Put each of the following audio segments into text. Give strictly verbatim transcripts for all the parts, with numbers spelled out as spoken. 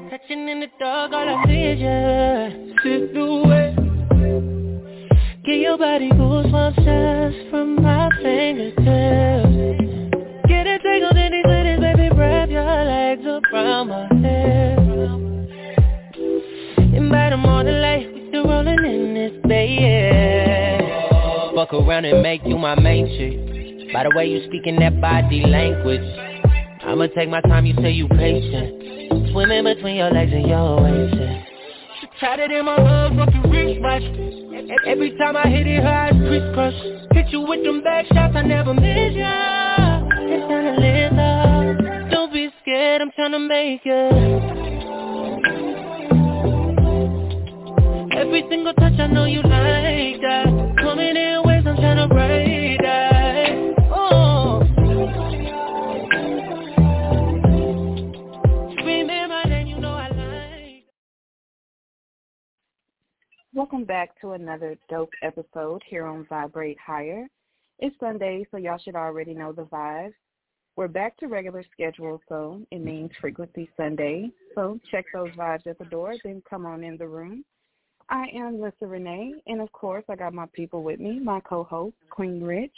Touching in the dark, all I see is you. Silhouette. Get your body goosebumps just from my fingertips. Get it tangled in these litties, baby, wrap your legs around my head. And by the morning light, we still rolling in this bay, yeah. Fuck around and make you my main chick. By the way you speaking that body language, I'ma take my time, you say you patient. Swimming between your legs and your waist. She tatted in my love, fucking wristwatch. Every time I hit it, her eyes crisscross. Hit you with them back shots, I never miss ya. It's time to live up. Don't be scared, I'm trying to make it. Every single touch, I know you like that. Coming in ways, I'm trying to break that. Oh. Screaming my name, you know I like. Welcome back to another dope episode here on Vibrate Higher. It's Sunday, so y'all should already know the vibes. We're back to regular schedule, so it means Frequency Sunday. So check those vibes at the door, then come on in the room. I am Lissa Renee, and of course, I got my people with me, my co-host, Queen Rich.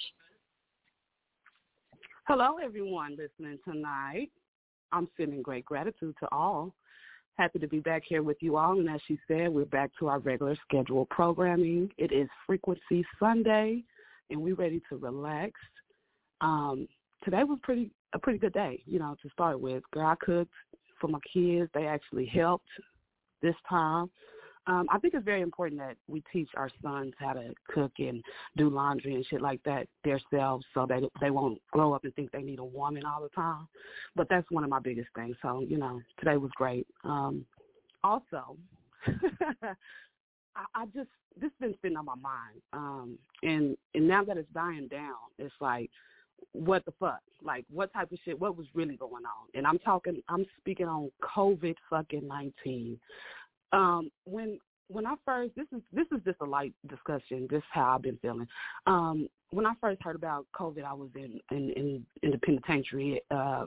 Hello, everyone listening tonight. I'm sending great gratitude to all. Happy to be back here with you all, and as she said, we're back to our regular scheduled programming. It is Frequency Sunday, and we're ready to relax. Um, today was pretty a pretty good day, you know, to start with. Girl, I cooked for my kids. They actually helped this time. Um, I think it's very important that we teach our sons how to cook and do laundry and shit like that themselves so that they won't grow up and think they need a woman all the time. But that's one of my biggest things. So, you know, today was great. Um, also, I, I just, this has been sitting on my mind. Um, and, and now that it's dying down, it's like, what the fuck? Like, what type of shit, what was really going on? And I'm talking, I'm speaking on COVID fucking nineteen. Um, when when I first, this is this is just a light discussion. This is how I've been feeling. Um, when I first heard about COVID, I was in in, in, in the penitentiary. Uh,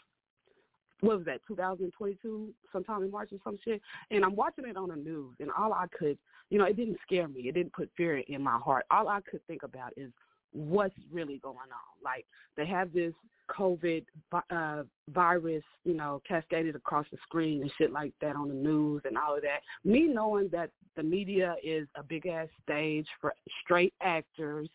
what was that? two thousand twenty-two, sometime in March or some shit. And I'm watching it on the news, and all I could, you know, it didn't scare me. It didn't put fear in my heart. All I could think about is what's really going on. Like, they have this COVID uh, virus, you know, cascaded across the screen and shit like that on the news and all of that. Me knowing that the media is a big-ass stage for straight actors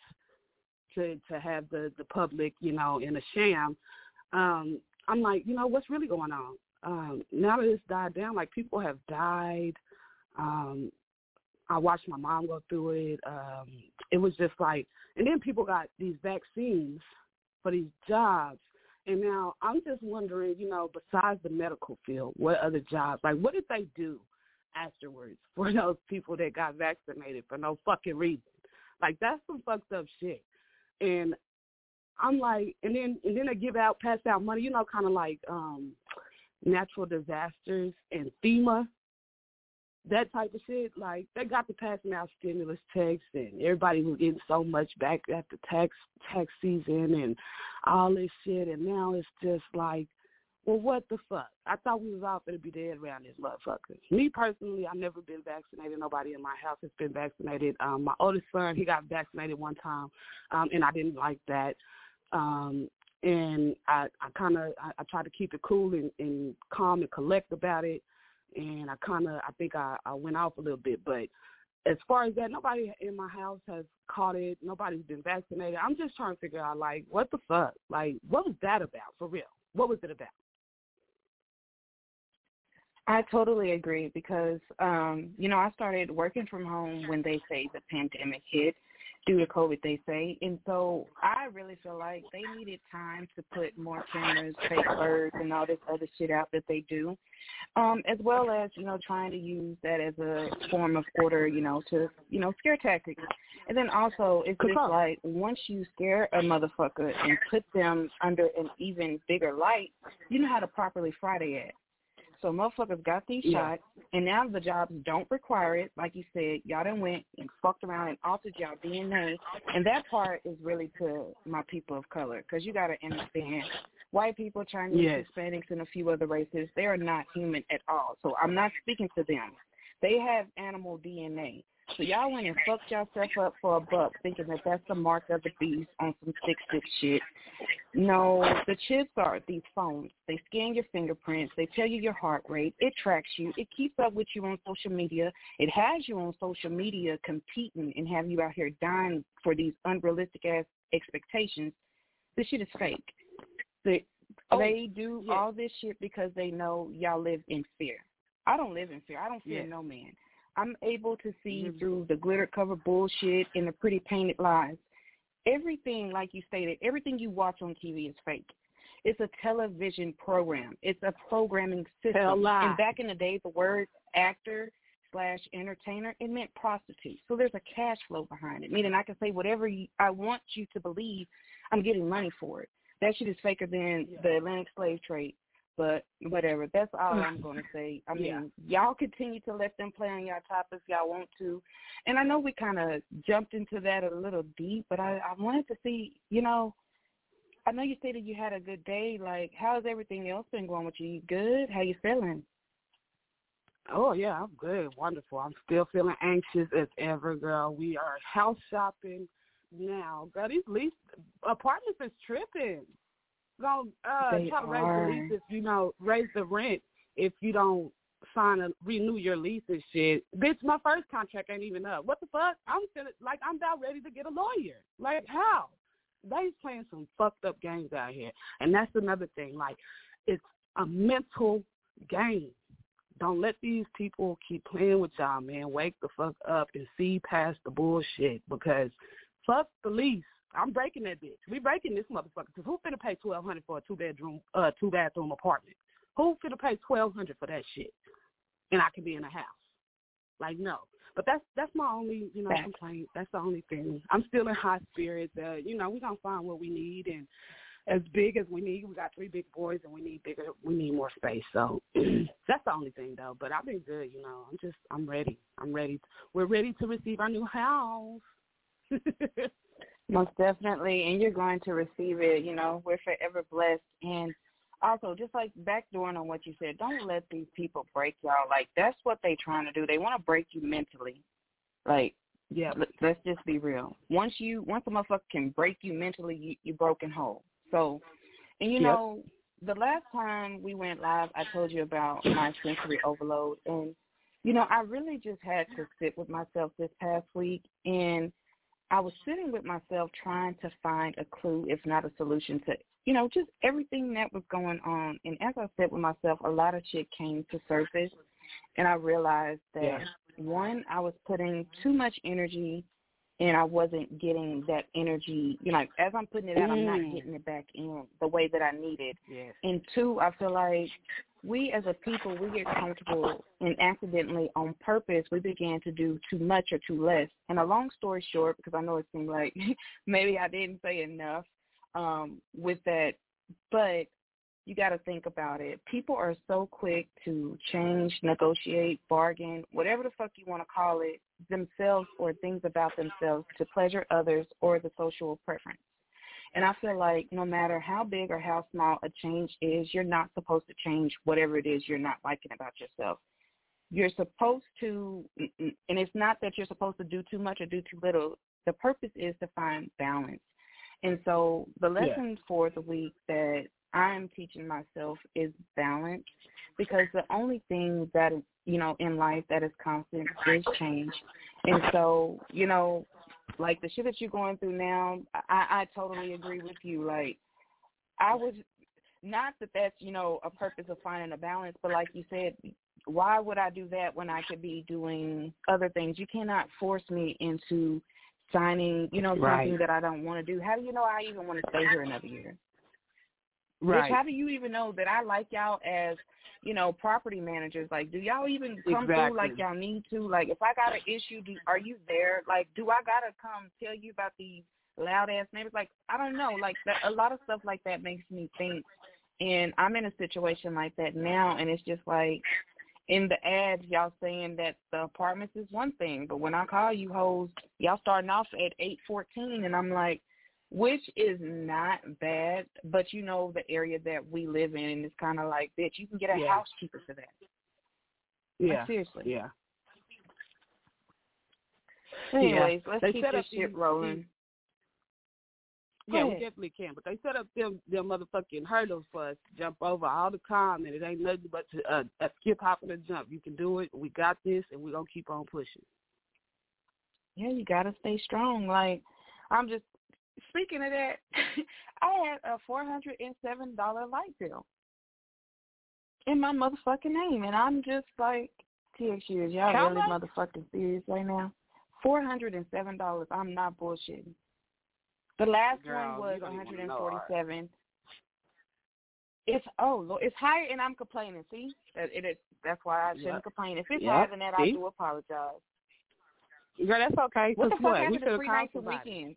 to to have the, the public, you know, in a sham, um, I'm like, you know, what's really going on? Um, now that it's died down, like, people have died. Um, I watched my mom go through it. Um, it was just like, and then people got these vaccines for these jobs. And now I'm just wondering, you know, besides the medical field, what other jobs, like what did they do afterwards for those people that got vaccinated for no fucking reason? Like, that's some fucked up shit. And I'm like, and then and then they give out, pass out money, you know, kind of like um, natural disasters and FEMA. That type of shit, like, they got to passing out stimulus checks, and everybody was getting so much back after tax tax season and all this shit, and now it's just like, well, what the fuck? I thought we was all going to be dead around this motherfucker. Me, personally, I've never been vaccinated. Nobody in my house has been vaccinated. Um, my oldest son, he got vaccinated one time, um, and I didn't like that. Um, and I, I kind of, I, I try to keep it cool and, and calm and collect about it. And I kind of, I think I, I went off a little bit. But as far as that, nobody in my house has caught it. Nobody's been vaccinated. I'm just trying to figure out, like, what the fuck? Like, what was that about, for real? What was it about? I totally agree because, um, you know, I started working from home when they say the pandemic hit due to COVID, they say. And so I really feel like they needed time to put more cameras, fake birds, and all this other shit out that they do, um, as well as, you know, trying to use that as a form of order, you know, to, you know, scare tactics. And then also it's just like once you scare a motherfucker and put them under an even bigger light, you know how to properly fry their ass. So motherfuckers got these Yeah. shots, and now the jobs don't require it. Like you said, y'all done went and fucked around and altered y'all D N A, and that part is really to my people of color, because you got to understand, white people, Chinese, Yes. Hispanics, and a few other races, they are not human at all. So I'm not speaking to them. They have animal D N A. So y'all went and fucked yourself up for a buck, thinking that that's the mark of the beast on some sick, sick shit. No, the chips are these phones. They scan your fingerprints. They tell you your heart rate. It tracks you. It keeps up with you on social media. It has you on social media competing and have you out here dying for these unrealistic-ass expectations. This shit is fake. They, Oh, they do yeah. all this shit because they know y'all live in fear. I don't live in fear. I don't fear Yeah. no man. I'm able to see Mhm. through the glitter-covered bullshit and the pretty painted lies. Everything, like you stated, everything you watch on T V is fake. It's a television program. It's a programming system. Tell lie. And back in the day, the word actor slash entertainer, it meant prostitute. So there's a cash flow behind it, meaning I can say whatever you, I want you to believe, I'm getting money for it. That shit is faker than Yeah. the Atlantic slave trade. But whatever, that's all I'm going to say. I mean, Yeah. y'all continue to let them play on y'all top if y'all want to. And I know we kind of jumped into that a little deep, but I, I wanted to see, you know, I know you stated you had a good day. Like, how's everything else been going with you? You good? How you feeling? Oh, yeah, I'm good. Wonderful. I'm still feeling anxious as ever, girl. We are house shopping now. Girl, these lease apartments is tripping. Gonna uh, They try to raise are. the lease if you know, raise the rent if you don't sign a renew your lease and shit. Bitch, my first contract ain't even up. What the fuck? I'm feeling like I'm about ready to get a lawyer. Like how? They playing some fucked up games out here, and that's another thing. Like it's a mental game. Don't let these people keep playing with y'all, man. Wake the fuck up and see past the bullshit because fuck the lease. I'm breaking that bitch. We breaking this motherfucker because who finna pay twelve hundred for a two bedroom, uh, two bathroom apartment? Who finna pay twelve hundred for that shit? And I can be in a house. Like no, but that's that's my only you know Fact. complaint. That's the only thing. I'm still in high spirits. Uh, you know we gonna find what we need and as big as we need. We got three big boys and we need bigger. We need more space. So that's the only thing though. But I've been good. You know I'm just I'm ready. I'm ready. We're ready to receive our new house. Most definitely, and you're going to receive it. You know, we're forever blessed. And also, just like backdooring on what you said, don't let these people break y'all. Like, that's what they trying to do. They want to break you mentally. Like, Yeah. l- let's just be real. Once you, once a motherfucker can break you mentally, you, you broken whole. So, and you Yep. know, the last time we went live, I told you about my sensory overload. And, you know, I really just had to sit with myself this past week, and I was sitting with myself trying to find a clue, if not a solution to, you know, just everything that was going on. And as I sat with myself, a lot of shit came to surface, and I realized that, Yeah. one, I was putting too much energy, and I wasn't getting that energy. You know, like, as I'm putting it out, I'm not Mm. getting it back in the way that I needed. Yes. And two, I feel like we as a people, we get comfortable and accidentally on purpose, we began to do too much or too less. And a long story short, because I know it seemed like maybe I didn't say enough um, with that, but you got to think about it. People are so quick to change, negotiate, bargain, whatever the fuck you want to call it, themselves or things about themselves to pleasure others or the social preference. And I feel like no matter how big or how small a change is, you're not supposed to change whatever it is you're not liking about yourself. You're supposed to, and it's not that you're supposed to do too much or do too little. The purpose is to find balance. And so the lesson Yeah. for the week that I'm teaching myself is balance, because the only thing that is, you know, in life that is constant is change. And so, you know, like the shit that you're going through now, I, I totally agree with you. Like, I was, not that that's, you know, a purpose of finding a balance, but like you said, why would I do that when I could be doing other things? You cannot force me into signing, you know, something Right. that I don't want to do. How do you know I even want to stay here another year? Right. Bitch, how do you even know that I like y'all as, you know, property managers? Like, do y'all even come Exactly. through like y'all need to? Like, if I got an issue, do, are you there? Like, do I got to come tell you about these loud-ass neighbors? Like, I don't know. Like, that, a lot of stuff like that makes me think. And I'm in a situation like that now, and it's just like, in the ads, y'all saying that the apartments is one thing, but when I call you hoes, y'all starting off at eight fourteen, and I'm like, which is not bad, but you know the area that we live in, and it's kind of like, bitch, you can get a yeah. house cheaper for that. Yeah, like, seriously. Yeah. Anyways, yeah. let's they keep this shit rolling. Yeah, we definitely can. But they set up them them motherfucking hurdles for us to jump over all the time, and it ain't nothing but to, uh, a skip, hop, and a jump. You can do it. We got this, and we're going to keep on pushing. Yeah, you got to stay strong. Like, I'm just, speaking of that, I had a four hundred seven dollars light bill in my motherfucking name, and I'm just like, T X U, is y'all How really much? motherfucking serious right now? four hundred seven dollars. I'm not bullshitting. The last Girl, one was one one hundred forty-seven dollars. It's oh Lord, it's higher, and I'm complaining. See, that it is. That's why I shouldn't Yep. complain. If it's Yep. higher than that, See? I do apologize. Girl, that's okay. What the fuck what? happened we to three nights a weekend? weekend?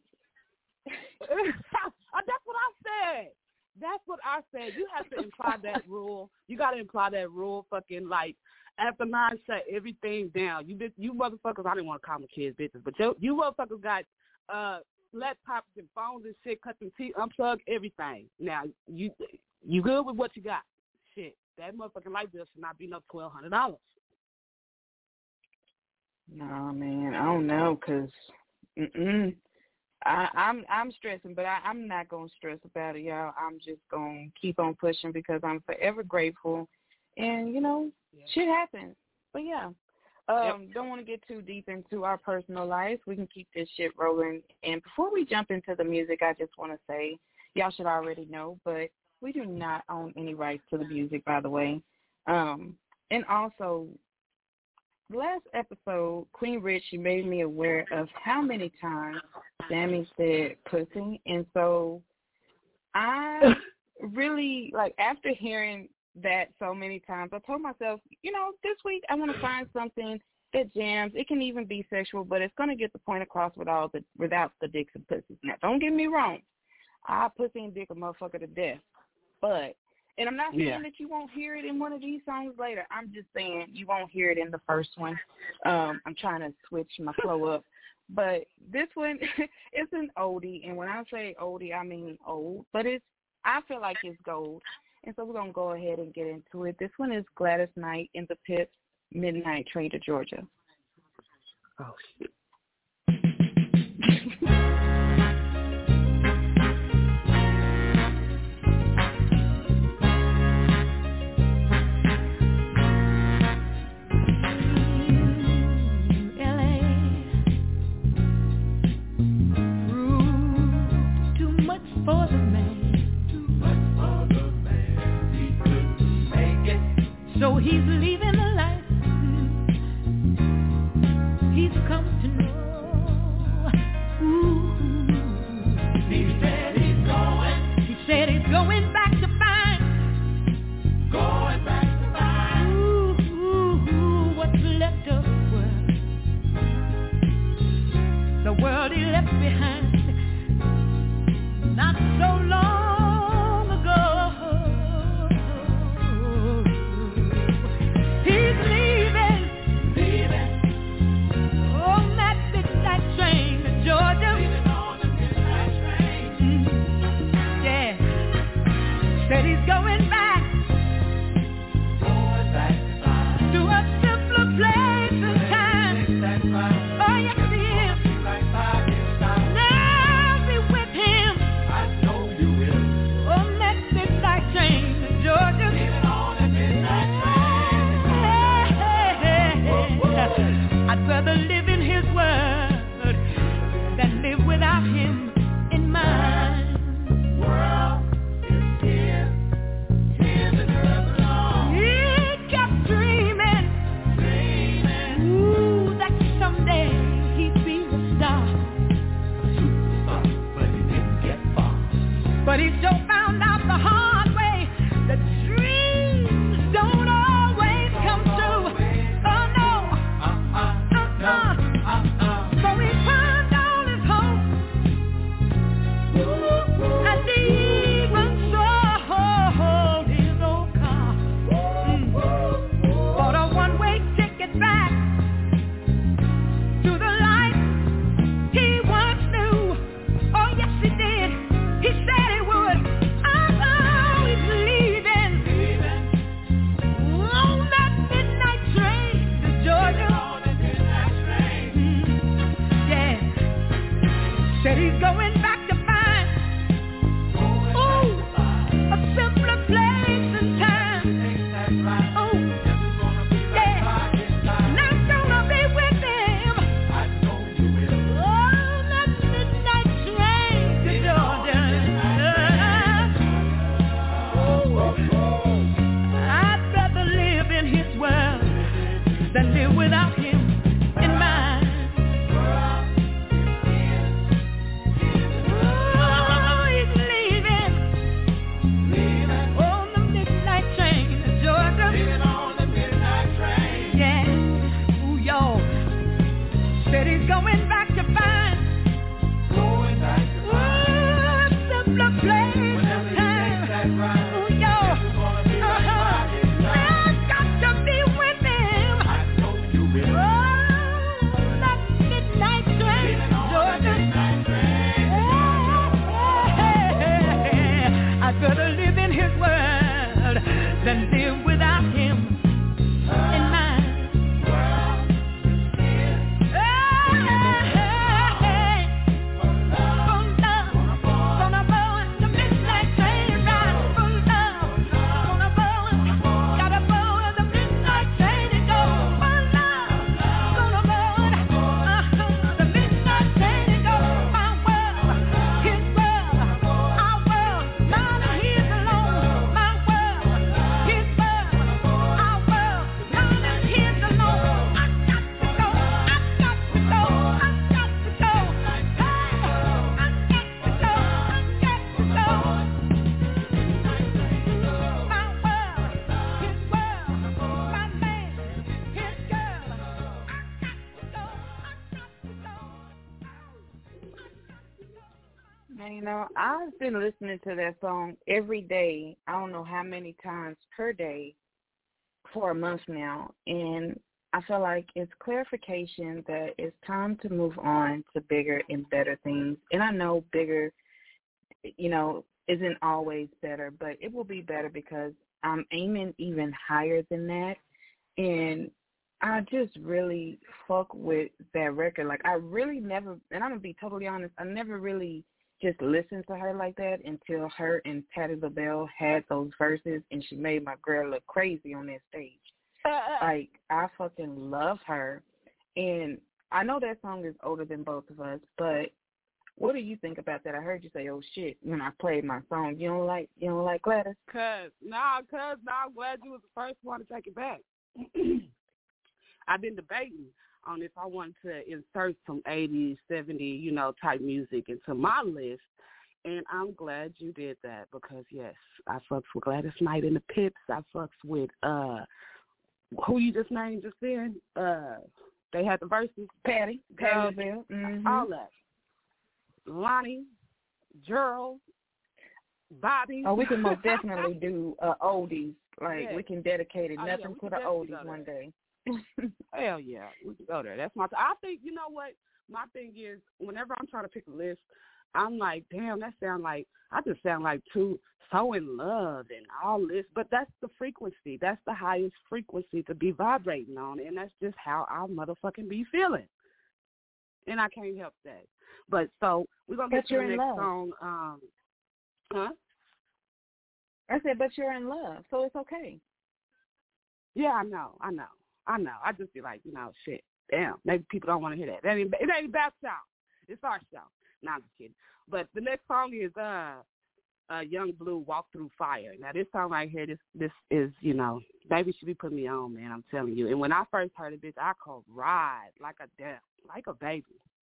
That's what I said. That's what I said. You have to imply that rule. You got to imply that rule. Fucking like after nine, shut everything down. You bitch, you motherfuckers. I didn't want to call my kids bitches, but you, you motherfuckers got uh. laptops and phones and shit, cut them teeth, unplug everything. Now, you you good with what you got. Shit, that motherfucking light bill should not be no twelve hundred dollars. No, man, I don't know, cause mm-mm. I, I'm I'm stressing, but I, I'm not gonna stress about it, y'all. I'm just gonna keep on pushing because I'm forever grateful, and you know, yeah. shit happens. But yeah. Um, yep. Don't want to get too deep into our personal lives. We can keep this shit rolling. And before we jump into the music, I just want to say, y'all should already know, but we do not own any rights to the music, by the way. Um, and also, last episode, Queen Rich, she made me aware of how many times Sammy said pussy. And so I really, like, after hearing that so many times, I told myself, you know, this week I want to find something that jams. It can even be sexual, but it's going to get the point across with all the, without the dicks and pussies. Now, don't get me wrong. I pussy and dick a motherfucker to death. But, and I'm not saying yeah. that you won't hear it in one of these songs later. I'm just saying you won't hear it in the first one. Um, I'm trying to switch my flow up. But this one, it's an oldie. And when I say oldie, I mean old. But it's, I feel like it's gold. And so we're going to go ahead and get into it. This one is Gladys Knight in the Pips, Midnight Train to Georgia. Oh, shit. For the man, too much for the man, he couldn't make it. So he's leaving the life he's come to know. Ooh. He said he's going. He said he's going back to find. Going back to find. Ooh, ooh, ooh, what's left of the world? The world he left behind. Not so long ago, he's leaving, leaving on that midnight train to Georgia. Leaving on the midnight train. Mm-hmm. Yeah, said he's going back, going back to a simpler place and time. That's right. Oh yes, he is. Like five years time. Now be with him. Georgia. Leaving on a midnight train. I'd rather live in his word than live without him in mine. World is here, here the girl belongs. He kept dreaming, dreaming, ooh, that someday he'd be a star, a superstar, but he didn't get far. But he sure found out the hard way. The dreams don't always come true. Oh no, uh-uh, no. without him in mind. Oh, he's leaving, leaving on the midnight train to Georgia. Leaving on the midnight train. Yeah, ooh, y'all. Said he's going back to find, going back to find, oh, simpler place. Whenever he takes that ride, ooh, y'all. Better live in his world than live without him in mind. Hey, for love, gonna board the midnight train ride. For love, gonna board, gotta board the midnight train to go. For love, gonna board uh-huh, the midnight train to go. My world, his world, our world, mine. You know, I've been listening to that song every day. I don't know how many times per day for a month now. And I feel like it's clarification that it's time to move on to bigger and better things. And I know bigger, you know, isn't always better, but it will be better because I'm aiming even higher than that. And I just really fuck with that record. Like, I really never, and I'm going to be totally honest, I never really just listened to her like that until her and Patti LaBelle had those verses, and she made my girl look crazy on that stage. Like, I fucking love her, and I know that song is older than both of us, but what do you think about that? I heard you say, oh, shit, when I played my song. You don't like you don't like Gladys? Cuz, nah, cuz, nah, I'm glad you was the first one to take it back. I've been debating on if I wanted to insert some eighties, seventies, you know, type music into my list, and I'm glad you did that because, yes, I fucks with Gladys Knight and the Pips. I fucks with, uh, who you just named just then? Uh, they had the verses. Patti. Patti LaBelle. Mm-hmm. All that. Lonnie, Gerald, Bobby. Oh, we can most definitely do uh, oldies. Like, yeah. We can dedicate it, oh, nothing yeah, to the oldies one day. Hell yeah, we can go there. That's my. T- I think you know what my thing is. Whenever I'm trying to pick a list, I'm like, damn, that sound like I just sound like too so in love and all this. But that's the frequency. That's the highest frequency to be vibrating on, and that's just how I motherfucking be feeling. And I can't help that. But so we're gonna get to the next love. song. Um, huh? I said, but you're in love, so it's okay. Yeah, I know, I know. I know. I just be like, you know, shit, damn, maybe people don't want to hear that. It ain't, it ain't about y'all. It's our show. No, I'm just kidding. But the next song is uh, uh, Young Blue, Walk Through Fire. Now, this song right here, this this is, you know, baby should be putting me on, man, I'm telling you. And when I first heard it, bitch, I could ride like a damn, like a baby.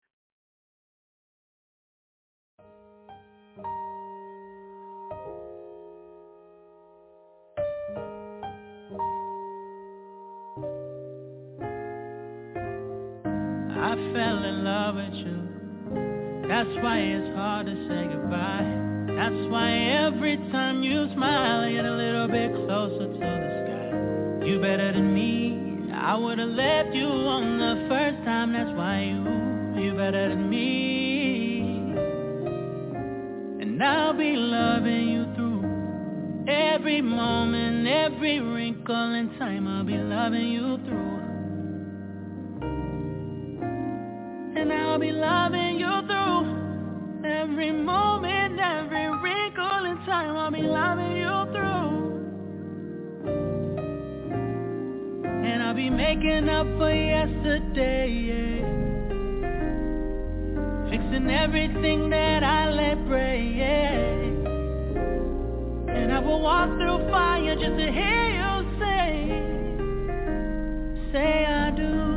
I fell in love with you. That's why it's hard to say goodbye. That's why every time you smile, I get a little bit closer to the sky. You better than me. I would've left you on the first time. That's why you, you better than me. And I'll be loving you through every moment, every wrinkle in time. I'll be loving you through. And I'll be loving you through every moment, every wrinkle in time. I'll be loving you through. And I'll be making up for yesterday, yeah. Fixing everything that I let break, yeah. And I will walk through fire just to hear you say, say I do.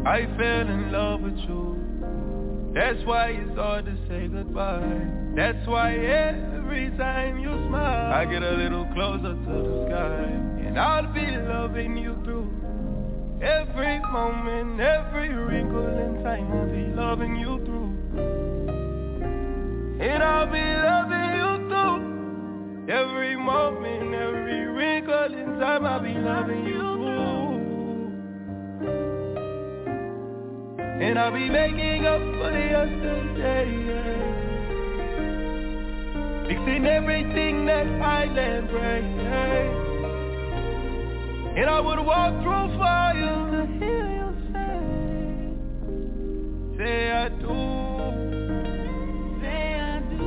I fell in love with you. That's why it's hard to say goodbye. That's why every time you smile, I get a little closer to the sky. And I'll be loving you through every moment, every wrinkle in time. I'll be loving you through. And I'll be loving you through every moment, every wrinkle in time. I'll be loving you through. And I'll be making up for yesterday, yeah. Fixing everything that I let break, yeah. And I would walk through fire to hear you say, say I do, say I do.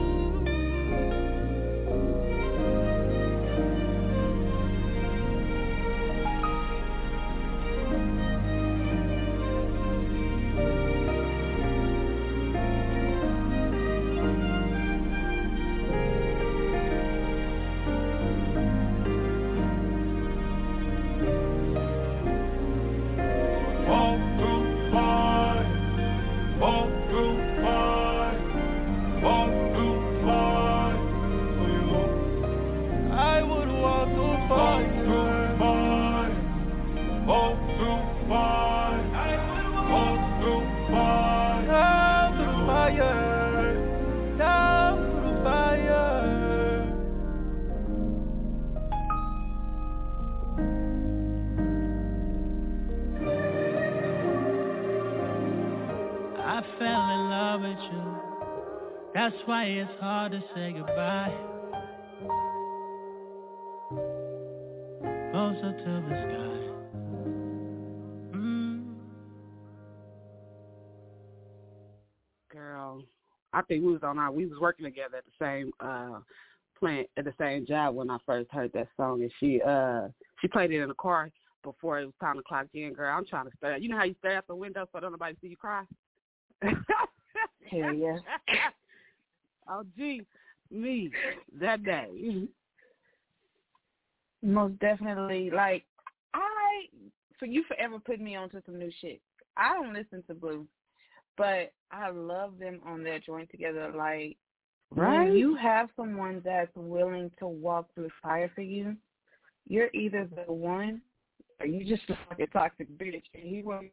That's why it's hard to say goodbye. Closer to the sky. Mm. Girl, I think we was on our, we was working together at the same uh plant, at the same job when I first heard that song, and she uh she played it in the car before it was time to clock in. Girl, I'm trying to stare. You know how you stare out the window so don't nobody see you cry? Hell yeah. Oh, gee, me, that day. Most definitely. Like, I, for you forever putting me onto some new shit. I don't listen to Blue, but I love them on their joint together. Like, right? When you have someone that's willing to walk through fire for you, you're either the one or you just like a toxic bitch. And he won't.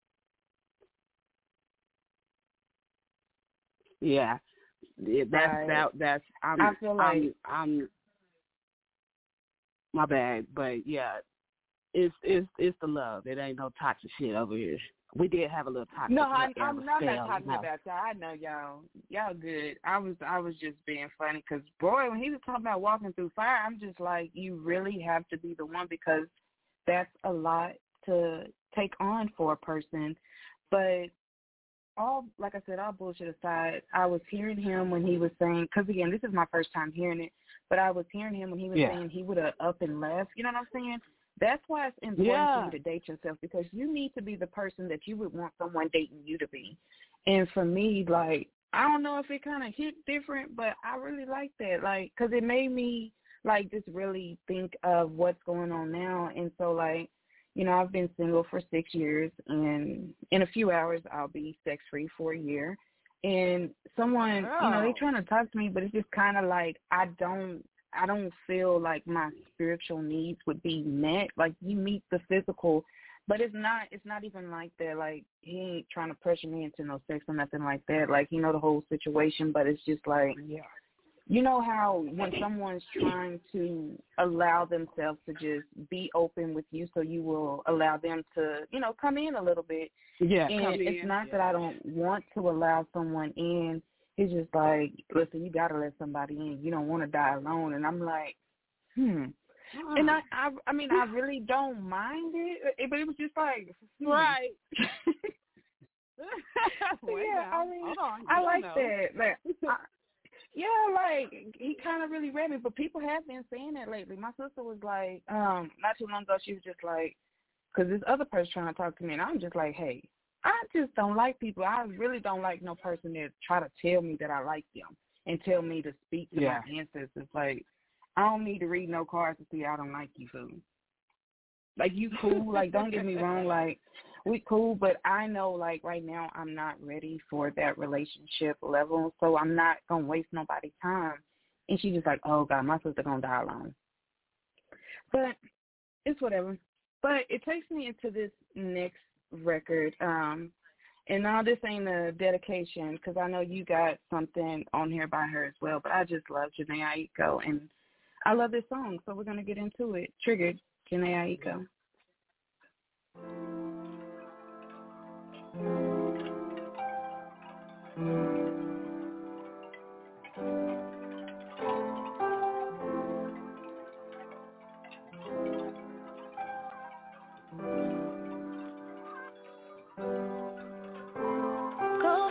Yeah. Yeah, that's Right. that. That's I'm. I feel like I'm, I'm. My bad, but yeah, it's it's it's the love. It ain't no toxic shit over here. We did have a little toxic. No, I, I'm, I'm not spell, talking you know. about y'all. I know y'all. Y'all good. I was I was just being funny because boy, when he was talking about walking through fire, I'm just like, you really have to be the one because that's a lot to take on for a person, but. All, like I said, all bullshit aside, I was hearing him when he was saying, because again, this is my first time hearing it, but I was hearing him when he was yeah. saying he would have up and left. You know what I'm saying? That's why it's important yeah. for you to date yourself because you need to be the person that you would want someone dating you to be. And for me, like, I don't know if it kind of hit different, but I really like that, like, because it made me, like, just really think of what's going on now. And so, like, you know, I've been single for six years, and in a few hours I'll be sex-free for a year. And someone, oh. you know, they're trying to talk to me, but it's just kind of like I don't, I don't feel like my spiritual needs would be met. Like you meet the physical, but it's not, it's not even like that. Like he ain't trying to pressure me into no sex or nothing like that. Like you know the whole situation, but it's just like, yeah. You know how when someone's trying to allow themselves to just be open with you so you will allow them to, you know, come in a little bit. Yeah, and come it's in. not yeah. that I don't want to allow someone in. It's just like, listen, you got to let somebody in. You don't want to die alone. And I'm like, hmm. Oh. And I, I, I mean, I really don't mind it, but it was just like, hmm. Right. well, yeah, I mean, I like know. that. Like, I, Yeah, like, he kind of really read me, but people have been saying that lately. My sister was like, um, not too long ago, she was just like, because this other person trying to talk to me, and I'm just like, hey, I just don't like people. I really don't like no person that try to tell me that I like them and tell me to speak to yeah. my ancestors. Like, I don't need to read no cards to see I don't like you, fool. Like, you cool. Like, don't get me wrong. Like, we cool, but I know, like, right now I'm not ready for that relationship level, so I'm not going to waste nobody's time. And she just like, oh, God, my sister going to die alone. But it's whatever. But it takes me into this next record, um, and now this ain't a dedication because I know you got something on here by her as well, but I just love Jhené Aiko, and I love this song, so we're going to get into it. Triggered, Jhené Aiko. Go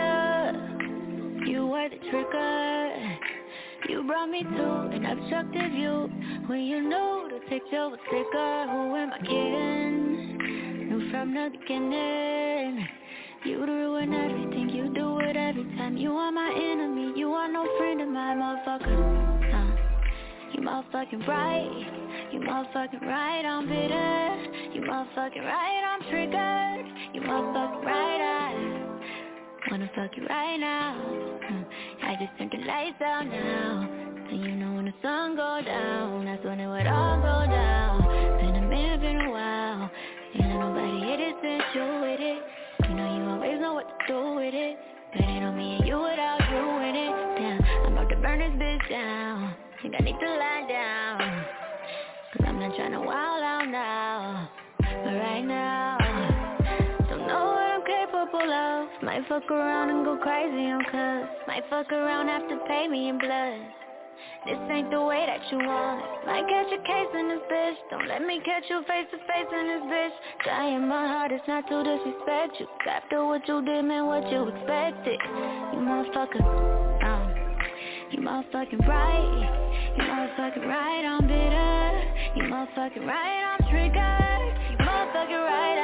figure, you were the trigger. You brought me to an obstructive view when you knew the picture was thicker. Who am I kidding? Knew from the beginning. You ruin everything, you do it every time. You are my enemy, you are no friend of mine, motherfucker. uh, You motherfucking right, you motherfucking right, I'm bitter. You motherfucking right, I'm triggered. You motherfucking right, I wanna fuck you right now. uh, I just turned the lights out now. And you know when the sun go down, that's when it would all go down. Been a minute, been a while. Ain't let nobody hit it since you with it. You know you always know what to do with it. But ain't on me and you without you in it. Damn, I'm about to burn this bitch down. Think I need to lie down. Cause I'm not trying to wild out now. But right now, don't know what I'm capable of. Might fuck around and go crazy on cuz. Might fuck around, have to pay me in blood. This ain't the way that you want it. Might catch a case in this bitch. Don't let me catch you face to face in this bitch. Trying my hardest not to disrespect you. After what you did, man, what you expected. You motherfucker, um, you motherfucking right. You motherfucking right, I'm bitter. You motherfucking right, I'm triggered. You motherfucking right,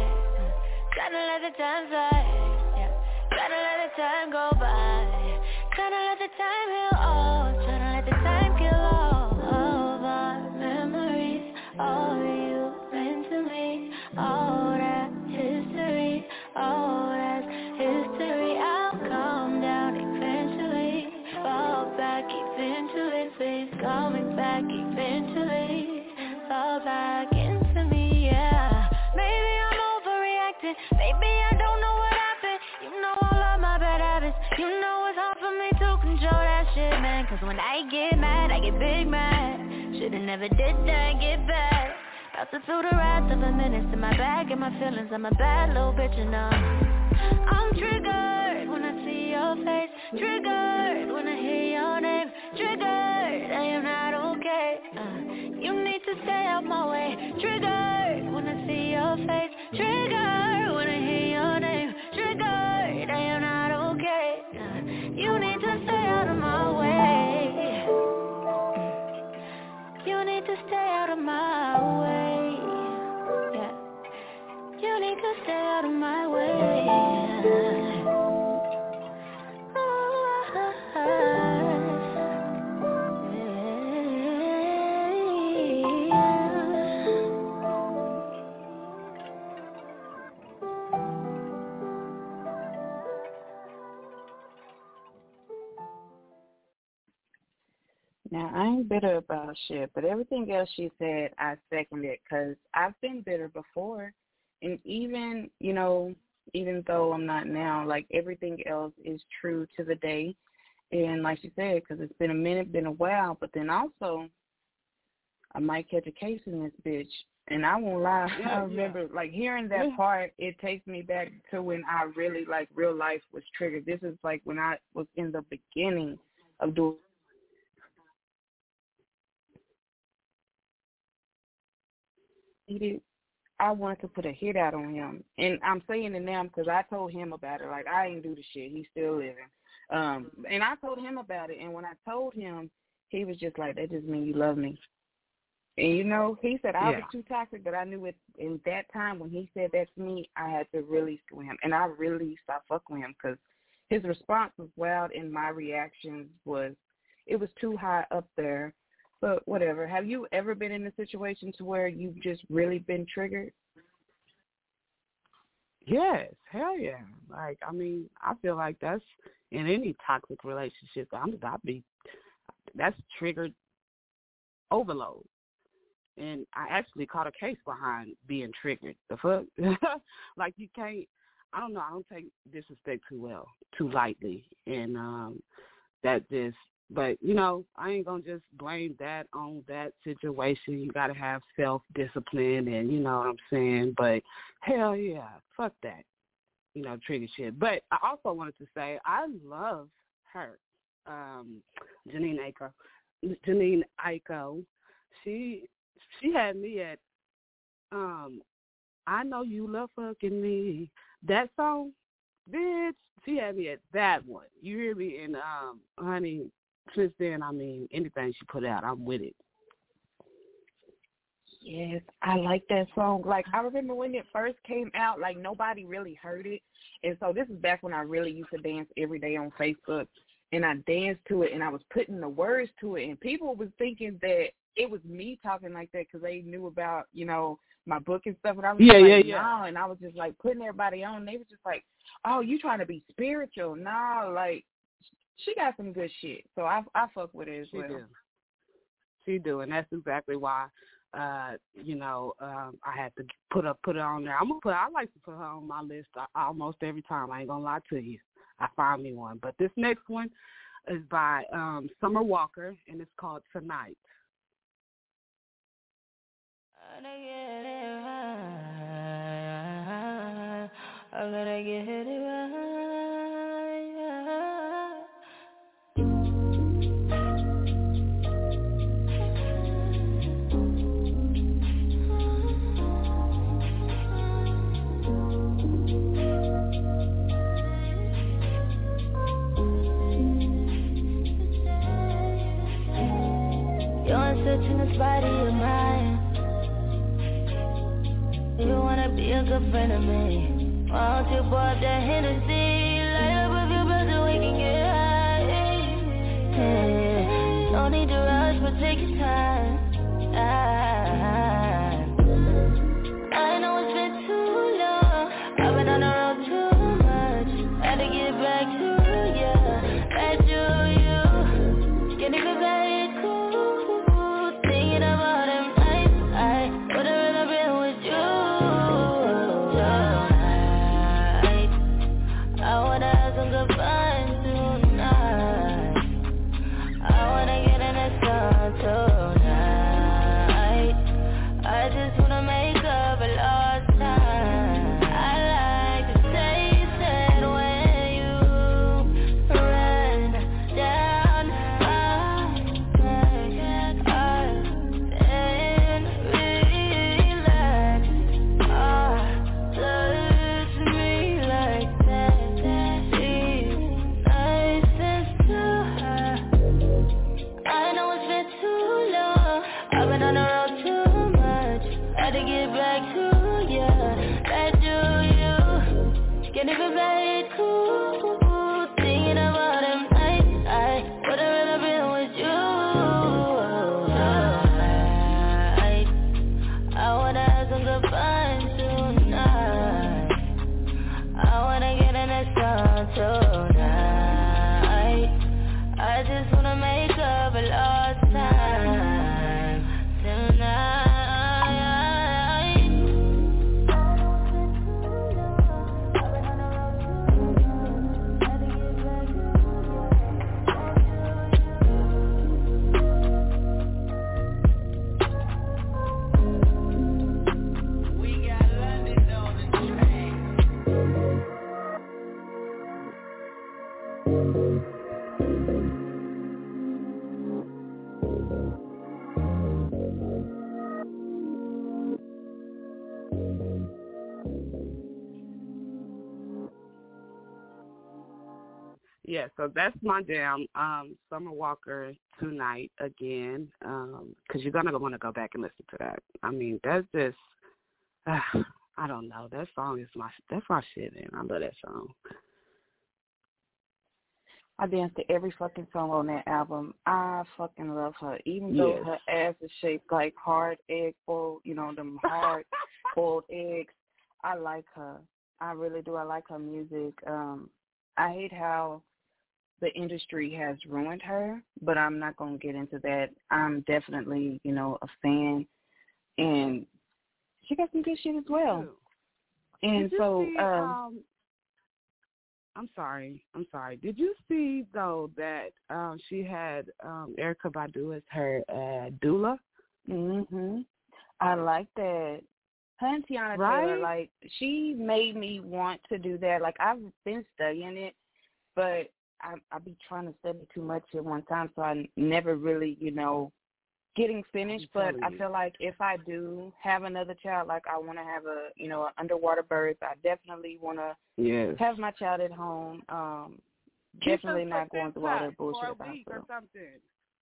I gotta let the time slide. Yeah, gotta let the time go by. Gotta let the time heal all. Tryna let the time kill all of our memories. All you meant to me. All that history. All that's history. I'll calm down eventually. Fall back eventually. Please call me back eventually. Fall back into me, yeah. Maybe I'm overreacting. Maybe I don't know what happened. You know all of my bad habits. You know it's hard for me to control that shit, man. Cause when I get mad, I get big mad. Should've never did that, get back. About to feel the wrath of a menace in my back and my feelings. I'm a bad little bitch, you know. I'm triggered when I see your face. Triggered when I hear your name. Triggered, I am not okay. uh, You need to stay out my way. Triggered when I see your face. Triggered when I hear your name. Triggered, I am not okay. uh, You need to stay out of my way. You need to stay out of my way. Yeah. You need to stay out of my way. Now, I ain't bitter about shit, but everything else she said, I second it because I've been bitter before. And even, you know, even though I'm not now, like everything else is true to the day. And like she said, because it's been a minute, been a while, but then also I might catch a case in this bitch. And I won't lie, Yeah, I remember, yeah. like, hearing that Yeah. part, it takes me back to when I really, like, real life was triggered. This is, like, when I was in the beginning of doing I wanted to put a hit out on him. And I'm saying it now because I told him about it. Like, I ain't do the shit. He's still living. Um, and I told him about it. And when I told him, he was just like, that just means you love me. And, you know, he said I Yeah. was too toxic, but I knew it in that time when he said that to me, I had to release to him. And I really stopped fucking with him because his response was wild and my reactions was, it was too high up there. But whatever. Have you ever been in a situation to where you've just really been triggered? Yes, hell yeah. Like, I mean, I feel like that's in any toxic relationship. I'm I'd be that's triggered overload. And I actually caught a case behind being triggered. The fuck? Like, you can't, I don't know, I don't take disrespect too well, too lightly. And um, that just, but, you know, I ain't going to just blame that on that situation. You got to have self-discipline and, you know what I'm saying? But hell yeah, fuck that, you know, trigger shit. But I also wanted to say I love her, um, Janine Aiko. Janine Aiko, she she had me at, um, I know you love fucking me. That song, bitch, she had me at that one. You hear me? And, um, honey, since then, I mean, anything she put out, I'm with it. Yes, I like that song. Like, I remember when it first came out, like, nobody really heard it. And so this is back when I really used to dance every day on Facebook. And I danced to it, and I was putting the words to it. And people was thinking that it was me talking like that because they knew about, you know, my book and stuff. And I was yeah, like, yeah, yeah. no. And I was just, like, putting everybody on. And they was just like, oh, you trying to be spiritual. No, like, she got some good shit. So I I fuck with it as she well. Do. She do. And that's exactly why, uh, you know, um, I had to put up, put her on there. I'm gonna put. I like to put her on my list almost every time. I ain't gonna lie to you. I find me one. But this next one is by um, Summer Walker, and it's called Tonight. I gotta get it right. I gotta get it right. You're searching this body of mine. You wanna be a good friend of me. Why don't you pour up that Hennessy? Light up with your brother, we can get high. Yeah. No need to rush, but take your time. I, I know it's been too long. I've been on the road too much. Had to get back to you, back to you. Can't even play it cool. Thinking about him nights. I would've rather been with you. I wanna have some good fun tonight. I wanna get in the sun tonight. I just wanna make up a lost time. I like to taste it when you run down my back. I can relax. Ah, touch me like that. Nice and slow. I know it's been too long. I've been on the road too much. Had to get back to you, back to you. Can't even play it cool. Thinking about him nights. I would've rather been with you. Tonight. I wanna have some good fun tonight. I wanna get in the sun tonight. I just wanna make up a lost time tonight. We got London on the train. Yeah, so that's my jam. Um, Summer Walker Tonight again, um, because you're gonna want to go back and listen to that. I mean, that's just, uh, I don't know. That song is my, that's my shit, man. I love that song. I dance to every fucking song on that album. I fucking love her, even though Yes. her ass is shaped like hard egg boiled, you know, them hard boiled eggs. I like her. I really do. I like her music. Um, I hate how the industry has ruined her, but I'm not going to get into that. I'm definitely, you know, a fan, and she got some good shit as well. And Did you so, see, um, um, I'm sorry, I'm sorry. Did you see though that um, she had um, Erykah Badu as her uh, doula? Mhm. I like that. Her and Tiana Right? Taylor, like, she made me want to do that. Like, I've been studying it, but I I be trying to study too much at one time, so I never really, you know, getting finished. But I feel like if I do have another child, like I want to have a, you know, an underwater birth, I definitely want to yes. have my child at home. Um, Keep definitely them not going through all that for bullshit a about week or stuff. something.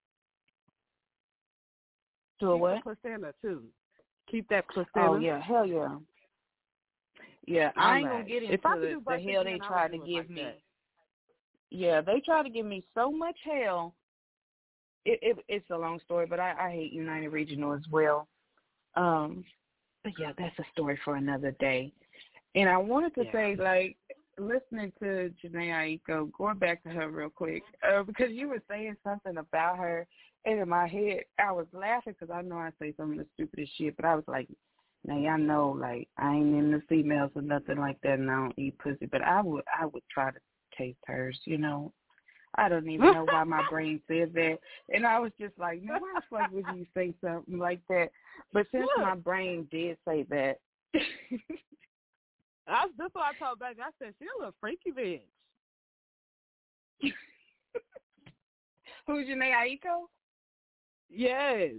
Do a Keep what? the placenta too. Keep that placenta. Oh yeah, hell yeah. Yeah, I ain't gonna get into if I could the, do the birth hell again, they I tried would to do it give like me. that. Yeah, they tried to give me so much hell. It, it it's a long story, but I, I hate United Regional as well. Um, but yeah, that's a story for another day. And I wanted to Yeah. say, like, listening to Jhené Aiko, going back to her real quick, uh, because you were saying something about her, and in my head, I was laughing because I know I say some of the stupidest shit, but I was like, now y'all know, like, I ain't in the females or nothing like that, and I don't eat pussy, but I would, I would try to taste hers, you know. I don't even know why my brain says that, and I was just like, man, why the fuck would you say something like that? But since Look. my brain did say that. I, that's what I told back. I said, she a little freaky bitch. Who's Jhené Aiko? Yes.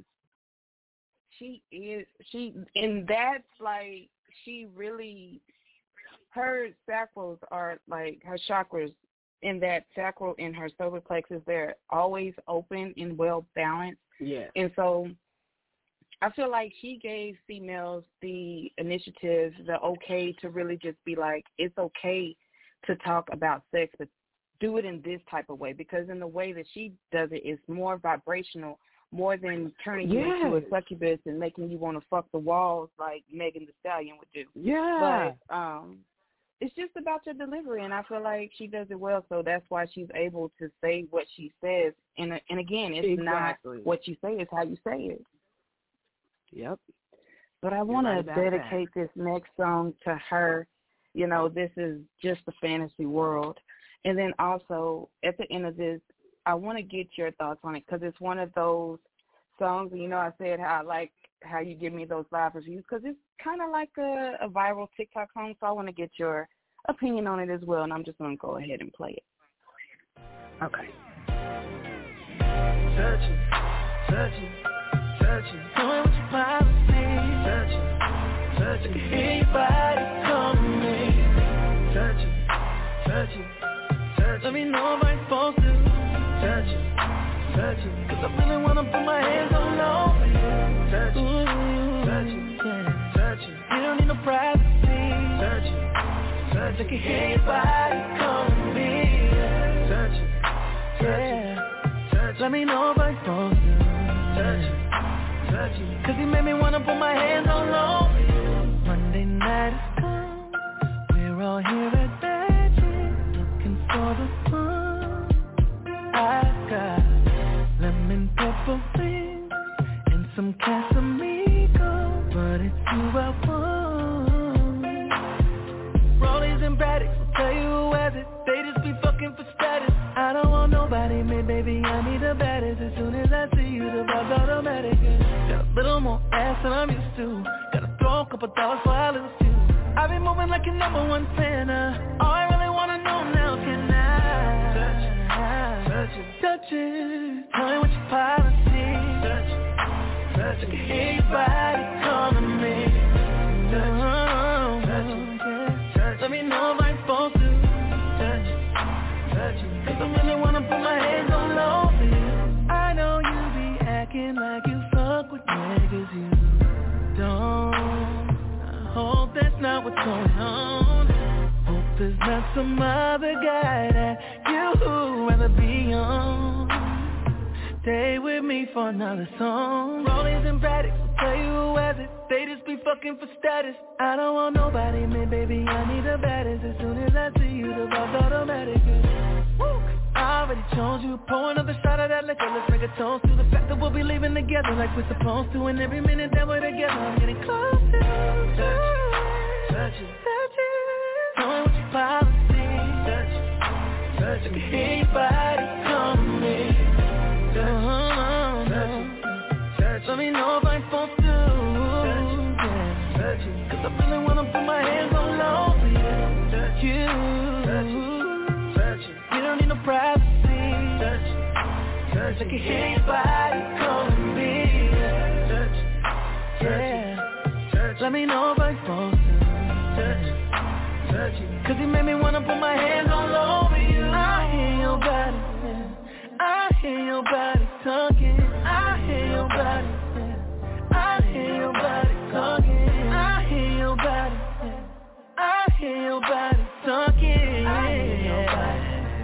She is, she, and that's like, she really, her sacrals are like, her chakras in that sacral in her solar plexus, they're always open and well balanced. Yeah. And so I feel like she gave females the initiative, the okay to really just be like, it's okay to talk about sex, but do it in this type of way, because in the way that she does it, it's more vibrational, more than turning yes. you into a succubus and making you want to fuck the walls like Megan Thee Stallion would do. Yeah. But um, it's just about your delivery, and I feel like she does it well, so that's why she's able to say what she says. And and again, it's exactly. not what you say, it's how you say it. Yep. But I want right to dedicate that. this next song to her. You know, this is just the fantasy world. And then also, at the end of this, I want to get your thoughts on it, because it's one of those songs, you know, I said how I like how you give me those live reviews, because it's kind of like a, a viral TikTok song, so I want to get your opinion on it as well, and I'm just going to go ahead and play it. Okay. Touching, touching, touching. Doing what your policy. Touching, touching. Hear your body calling me. Touching, touching, touching. Let me know if I'm supposed to. Touching, touching. Cause I really wanna put my hands on over you. Touching, ooh, touching, yeah. Touching. You don't need no privacy. Touching, touching. I can hear your body calling me. Touching, touching. Yeah. Let me know if I'm supposed to. Touching, touching. Cause you made me wanna put my hands all over you. Monday night has come. We're all here at Magic, looking for the fun. I've got lemon pepper wings and some Casamigo, but it's you I want. Rollies and Braddocks will tell you who has it. They just be fucking for status. I don't want nobody, man, baby, I need the baddest. As soon as I see you, the vibe's automatic. Got a little more ass than I'm used to. Gotta throw a couple dollars for I lose you. I be moving like a number one fan. uh. All I really wanna know now, can I touch it, touch it? Tell me what your policy. Touch it, touch it. I can hear your body calling me. Touch it, touch it, touch it. Let me know if I'm supposed to. Touch it, touch it. Cause I really wanna put my hands all over you. I know you be acting like you fuck with niggas, you don't. Hope that's not what's going on. Hope there's not some other guy that you'd rather be on. stay with me for another song. Rollies and Paddocks, I'll tell you who has it. They just be fucking for status. I don't want nobody, man, baby, I need the baddest. As soon as I see you, the vibe's automatic. Woo! I already chose you. Pour another shot of that liquor. Let's make a toast to the fact that we'll be leaving together like we're supposed to. And every minute that we're together, I'm getting closer. Touch it, touch it, touch it. Tell me what your policy. Touch it, touch it. I can hear your body calling me. Touch it, touch it, touch it. Let me know if I'm supposed to. Touch it, touch it. Cause I really wanna put my hands all over you. Touch you. Touch it. You don't need no privacy. Touch, touch. I can hear your body calling me. Touch, yeah. Touch. Let me know if I'm supposed to. Touch, touch. Cause you made me wanna put my hands all over you. I hear your body, yeah. I hear your body talking. I hear your body, yeah. I hear your body talking. I hear your body, yeah. I hear your body talking. I hear your body.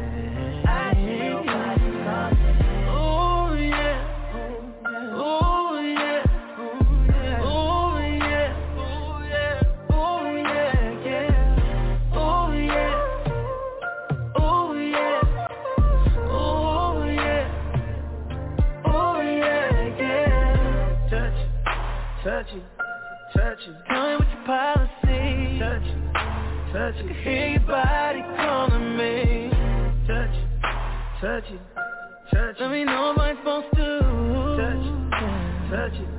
Touch it, touch it. Tell me what your policy. Touch it, touch it. I can hear your body calling me. Touch it, touch it, touch it. Let me know if I'm supposed to. Touch it, touch it.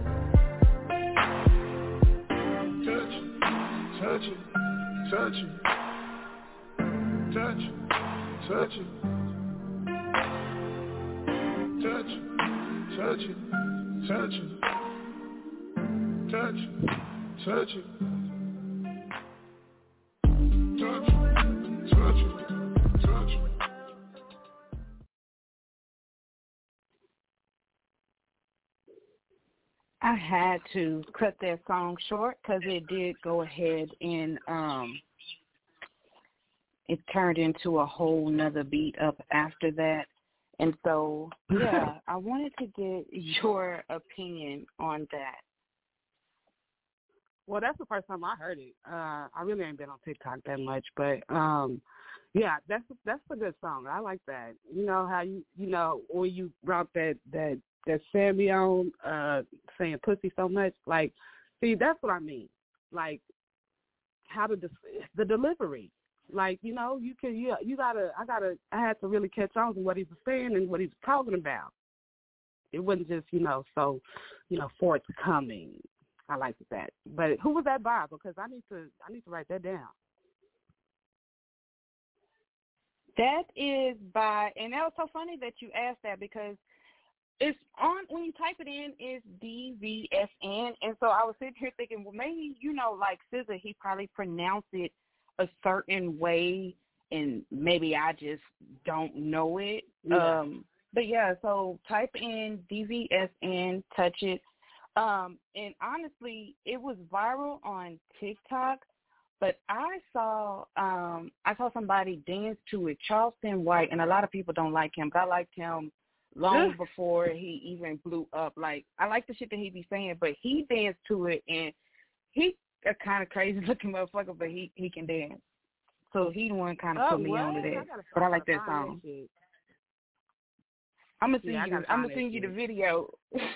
Touch it, touch it, touch it. Touch it, touch it. Touch it, touch it, touch it. Touch it, touch it. Touch it, touch it, touch it. I had to cut that song short because it did go ahead and um, it turned into a whole nother beat up after that. And so, yeah, I wanted to get your opinion on that. Well, that's the first time I heard it. Uh, I really ain't been on TikTok that much, but um, yeah, that's that's a good song. I like that. You know how you you know when you brought that that that Sammy on uh, saying pussy so much, like, see, that's what I mean. Like how to the delivery. Like, you know, you can you you gotta I gotta I had to really catch on to what he was saying and what he was talking about. It wasn't just you know so you know forthcoming. I liked that. But who was that by? Because I need to I need to write that down. That is by, and that was so funny that you asked that because it's on, when you type it in, it's D V S N. And so I was sitting here thinking, well, maybe, you know, like S Z A, he probably pronounced it a certain way and maybe I just don't know it. Yeah. Um, but yeah, so type in D V S N, touch it. Um, and honestly, it was viral on TikTok, but I saw um, I saw somebody dance to it, Charleston White, and a lot of people don't like him, but I liked him long before he even blew up. Like, I like the shit that he be saying, but he danced to it, and he a kind of crazy looking motherfucker, but he, he can dance. So he the one kind of oh, put me what? on to that. I but I like that song. That I'm gonna send yeah, you. The, I'm gonna send you the video.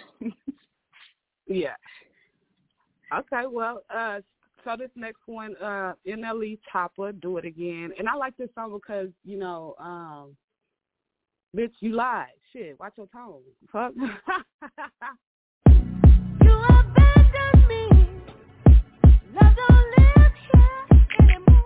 Yeah. Okay, well, uh, so this next one, uh, N L E Chopper, Do It Again. And I like this song because, you know, um, bitch, you lied. Shit, watch your tone. Fuck. You abandoned me. Love don't live here anymore.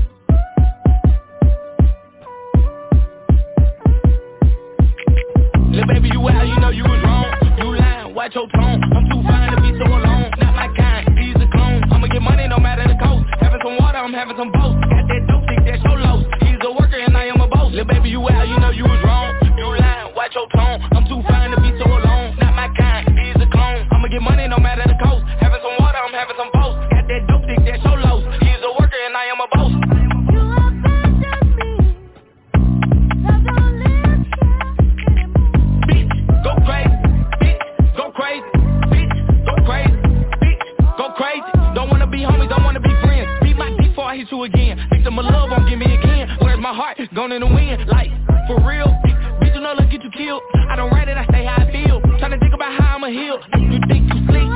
Little baby, you out, you know you was wrong. You lying, watch your tone. I'm too fine to be so alone. Not my kind, he's a clone. I'ma get money no matter the cost. Having some water, I'm having some boats. Got that dope, stick that show lows. He's a worker and I am a boss. Little baby, you out, you know you was wrong. You lying, watch your tone. I'm too fine to be so alone. Not my kind, he's a clone. I'ma get money no matter the cost. Having some water, I'm having some boats. Got that dope, stick that show lows. He's a worker and I am a boss. You abandoned me. Love don't live here anymore. Bitch, go gone in the wind, like, for real. Bitch, you know, look, get you killed. I don't write it, I say how I feel. Tryna think about how I'ma heal. You think you slick,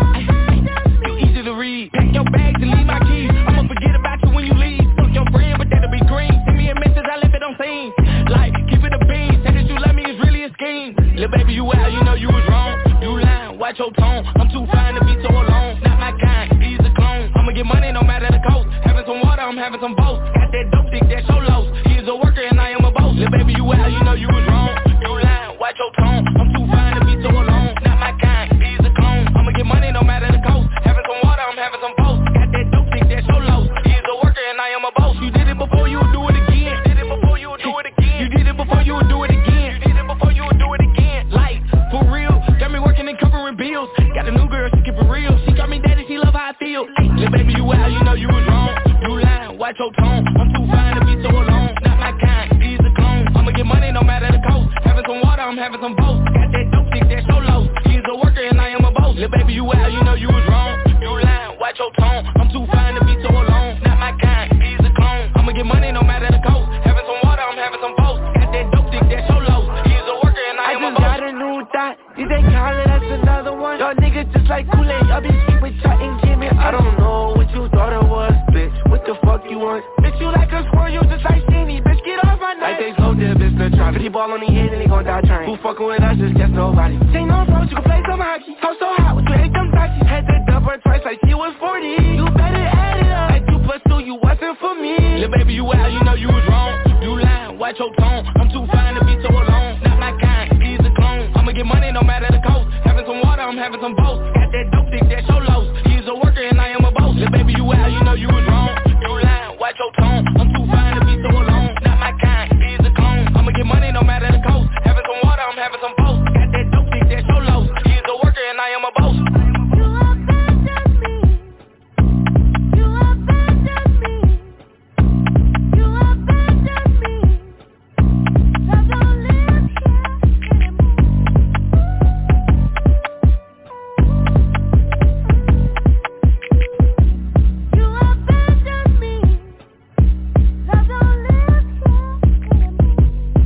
you easy to read. Pack your bags and leave my keys. I'ma forget about you when you leave. Fuck your friend, but that'll be green. Send me a message, I left it on scene. Like, keep it a bean. Say that you love me, it's really a scheme. Lil' baby, you out, you know you was wrong. You lying, watch your tone. I'm too fine to be so alone. Not my kind, he's a clone. I'ma get money no matter the cost. Having some water, I'm having some boats. Got that dope dick, that show lows. He is a worker and I am a boss. Lil' baby, you out, you know you was wrong. You lying, watch your tone. I'm too fine to be so alone. Not my kind, he's a clone. I'ma get money no matter the cost. Having some water, I'm having some boats. Got that dope dick, that show lows. He is a worker and I am a boss. You did it before, you would do it again. Did it before, you would do it again. You did it before, you would do it again. You did it before, you would do it again. Like, for real, got me working and covering bills. Got a new girl, she keep it real. She got me daddy, she love how I feel. Lil' baby, you out, you know you was wrong. You lying, watch your tone. I'm too fine to be so alone. Not my kind, he's a clone. I'ma get money no matter the cost. Having some water, I'm having some boats. Got that dope dick, that show lows. He's a worker and I am a boss. Lil' baby, you out, you know you was wrong. You lying, watch your tone. I'm too fine to be so alone. Not my kind, he's a clone. I'ma get money no matter the cost. Having some water, I'm having some boats. Got that dope dick, that show lows. He's a worker and I am a boss. I just got a new thought. You think Khaled, that's another one. Y'all niggas just like Kool-Aid. Y'all been sweet with Chuck and Jimmy. I don't know what you thought it was, bitch. What the fuck you want? Bitch, you like a squirrel, you just like Steamy. Bitch, get off my nuts. Like they told their bitch to try. fifty ball on the head and they gon' die trying. Who fucking with us, just guess nobody. Say no approach, you can play some hockey. Talk so hot, with you hate them toxic. Had to dub her twice like she was forty. You better add it up. Like two plus two, you wasn't for me. Lil' baby, you out, you know you was wrong. You lying, watch your tone. I'm too fine to be so alone. Not my kind, he's a clone. I'ma get money no matter the cost. Having some water, I'm having some boats. Got that dope dick, that show lows. He's a worker and I am a boss. Lil' baby, you out, you know you was wrong. You lying, watch your tone. I'm too fine to be so alone. Not my kind, he's a clone. I'ma get money no matter the cost. Having some water, I'm having some boats. Got that dope dick, that show lows. He's a worker and I am a boss. You abandoned me. You abandoned me. You abandoned me. I don't live here anymore. You abandoned me. I don't live here anymore.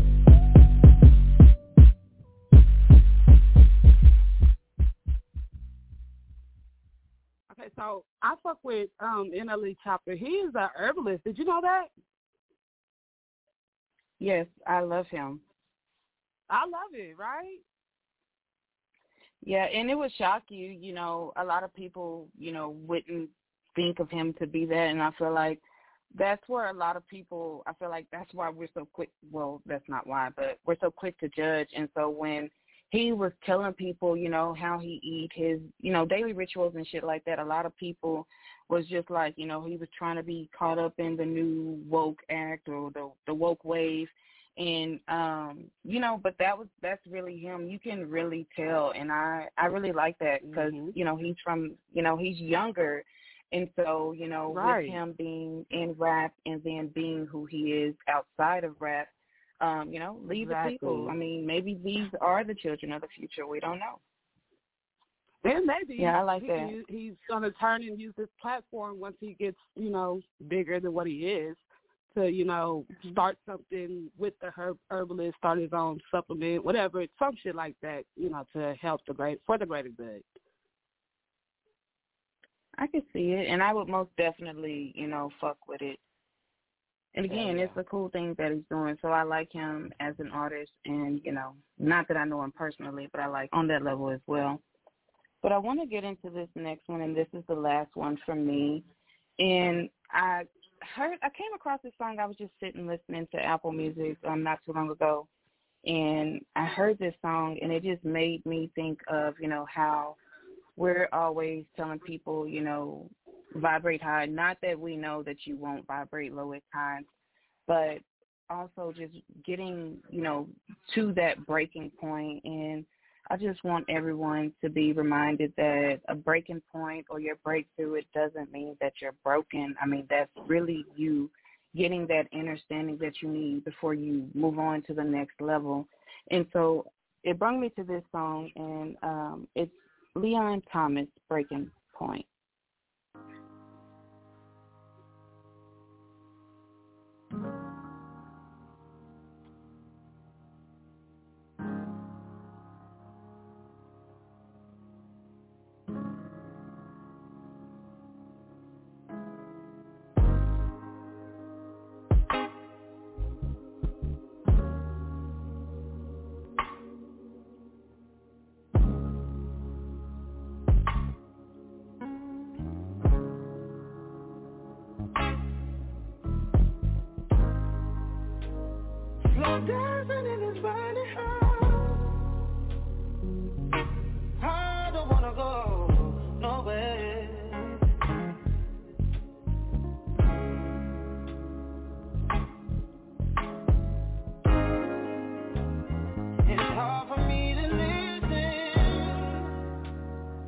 Okay, so I fuck with um N L E Chopper. He is a herbalist. Did you know that? Yes, I love him. I love it, right? Yeah, and it would shock you, you know, a lot of people, you know, wouldn't think of him to be that, and I feel like that's where a lot of people, I feel like that's why we're so quick, well, that's not why, but we're so quick to judge, and so when he was telling people, you know, how he eat his, you know, daily rituals and shit like that, a lot of people was just like, you know, he was trying to be caught up in the new woke act or the, the woke wave. And, um, you know, but that was, that's really him. You can really tell. And I, I really like that because, mm-hmm. you know, he's from, you know, he's younger. And so, you know, right. with him being in rap and then being who he is outside of rap, um, you know, leave exactly. the people. I mean, maybe these are the children of the future. We don't know. And maybe yeah, I like he, that. he's going to turn and use this platform once he gets, you know, bigger than what he is. To, you know, mm-hmm. start something with the herb, herbalist, start his own supplement, whatever, some shit like that, you know, to help the great, for the greater good. I can see it, and I would most definitely, you know, fuck with it. And again, yeah. it's a cool thing that he's doing, so I like him as an artist, and, you know, not that I know him personally, but I like on that level as well. But I want to get into this next one, and this is the last one for me. And I heard, I came across this song. I was just sitting listening to Apple Music um, not too long ago, and I heard this song, and it just made me think of, you know, how we're always telling people, you know, vibrate high. Not that we know that you won't vibrate low at times, but also just getting, you know, to that breaking point. And I just want everyone to be reminded that a breaking point or your breakthrough, it doesn't mean that you're broken. I mean, that's really you getting that understanding that you need before you move on to the next level. And so it brought me to this song, and um, it's Leon Thomas, Breaking Point.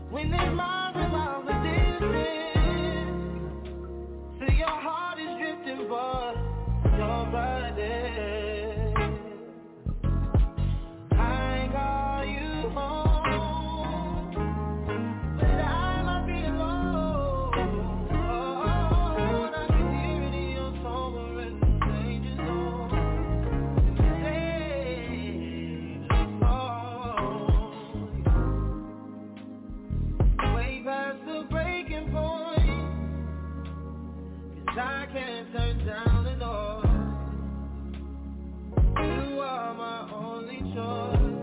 When there's miles and miles of distance, so your heart is drifting for your body. I call you home, but I might be alone. Oh, I can hear it in your song, we're in the danger zone. Way past the breaking point, 'cause I can't turn down the door. You are my only choice.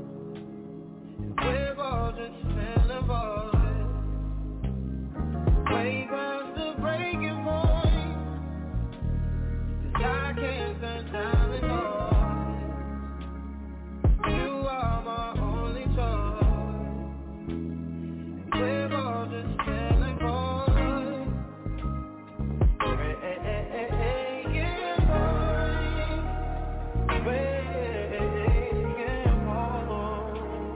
We're all just feeling void. Way past the breaking point, 'cause I can't turn down the door. You are my only choice. We're all just feeling void. Breaking point, breaking point.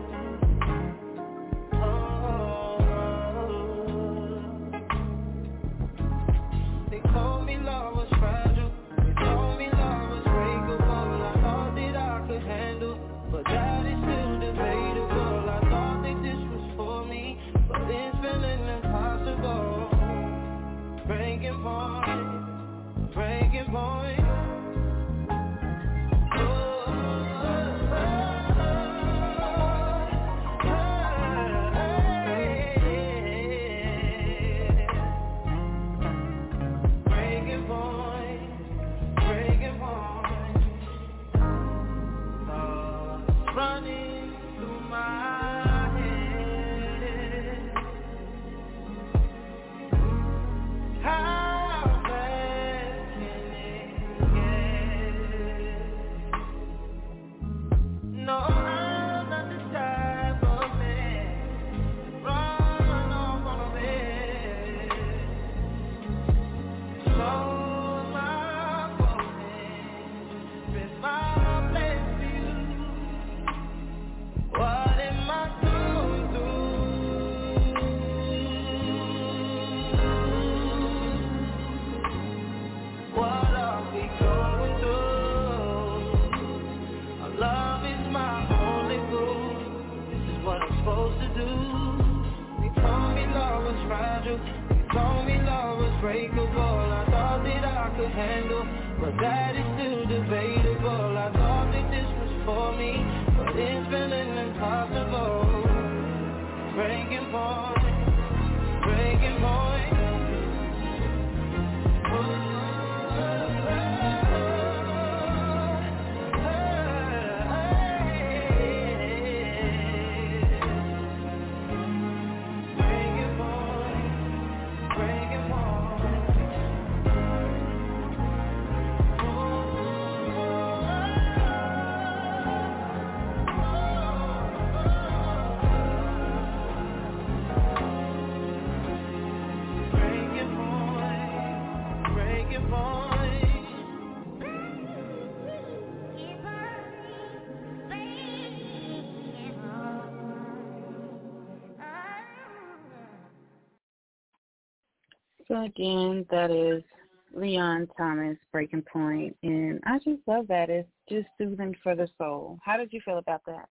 Oh, they told me love was fragile. They told me love was breakable. I thought that I could handle, but that is still debatable. I thought that this was for me, but it's feeling impossible. Breaking point, breaking point. Oh, breaking point, breaking point. Thoughts running through my head. How bad can it get? No, I'm not the type of man to run off on a bed. So my focus, with my place to you. What am I going through? What are we going through? Our love is my only proof. This is what I'm supposed to do. They told me love was fragile. They told me love was breakable. I thought that I could handle, but that is still debatable. I thought that this was for me, but it's feeling impossible. Breaking point, breaking point. So again, that is Leon Thomas, Breaking Point, and I just love that. It's just soothing for the soul. How did you feel about that?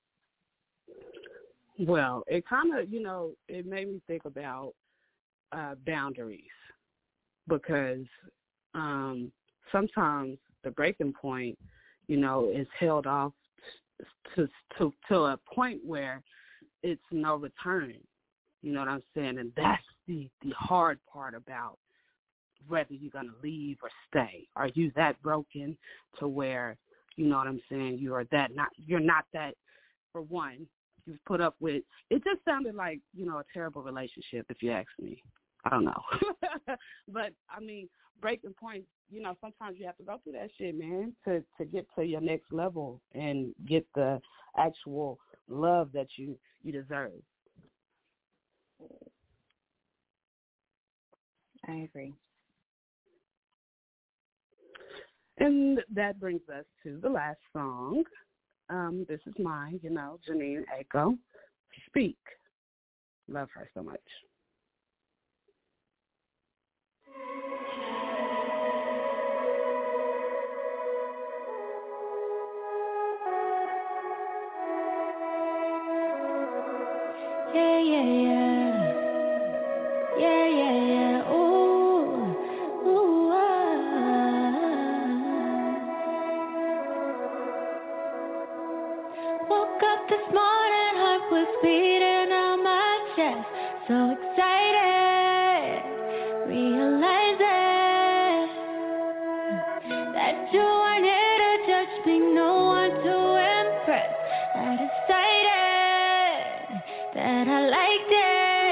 Well, it kind of, you know, it made me think about uh, boundaries because um, sometimes the breaking point, you know, is held off to to to a point where it's no return. You know what I'm saying? And that's the, the hard part about whether you're going to leave or stay. Are you that broken to where, you know what I'm saying, you are that not, you're not that, for one, you've put up with, it just sounded like, you know, a terrible relationship if you ask me. I don't know. But, I mean, breaking points, you know, sometimes you have to go through that shit, man, to, to get to your next level and get the actual love that you, you deserve. I agree. And that brings us to the last song. Um, this is mine, you know, Janine Aiko, Speak. Love her so much. Yeah, yeah, yeah. Yeah, yeah, yeah. Ooh, ooh, ah. Woke up this morning, heart was beating on my chest. So excited, realizing that you weren't here to judge me, no one to impress. I decided that I liked it.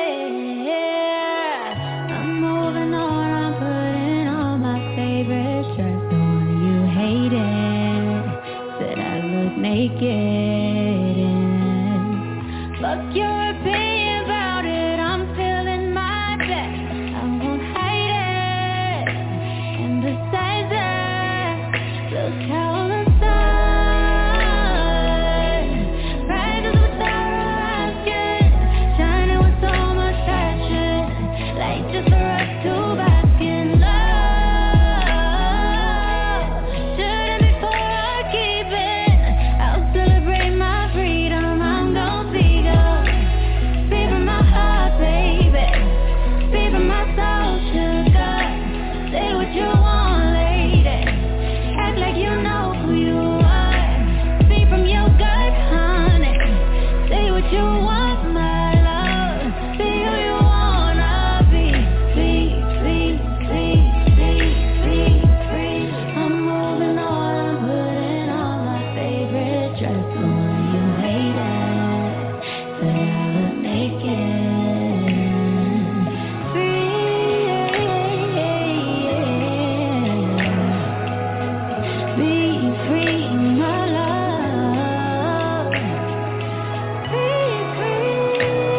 I'm moving on, I'm putting on my favorite dress, the one you hated. Said I look naked and fuck your opinion about it. I'm feeling my best, I won't hide it. And besides that, look how the sun rises without asking, shining with so much passion, like just for us to bask in love. Shouldn't be for our keeping, I'll celebrate my freedom. I'm gon' speak up, speak from my heart, baby, speak from my soul, sugar. Say what you want, lady, act like you know who you are. Speak from your gut, honey, say what you want, my love. Be who you wanna be, be, be, be, be, be free. I'm moving on, I'm putting on my favorite dress, the one you hated. Said I look naked, free. Be free, my love. Be free.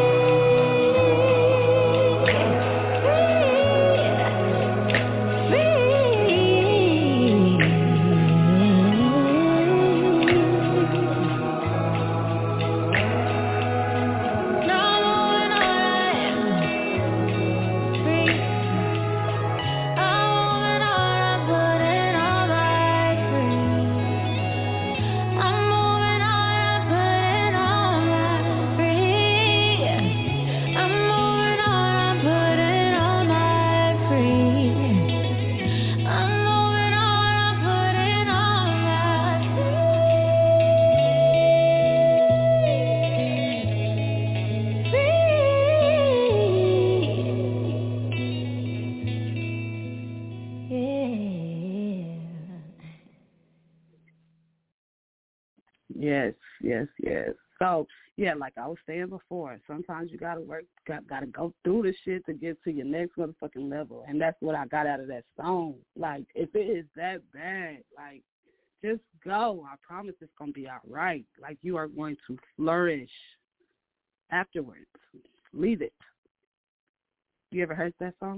Yes, yes, yes. So, yeah, like I was saying before, sometimes you gotta work, got gotta go through the shit to get to your next motherfucking level, and that's what I got out of that song. Like, if it is that bad, like, just go. I promise it's gonna be all right. Like, you are going to flourish afterwards. Leave it. You ever heard that song?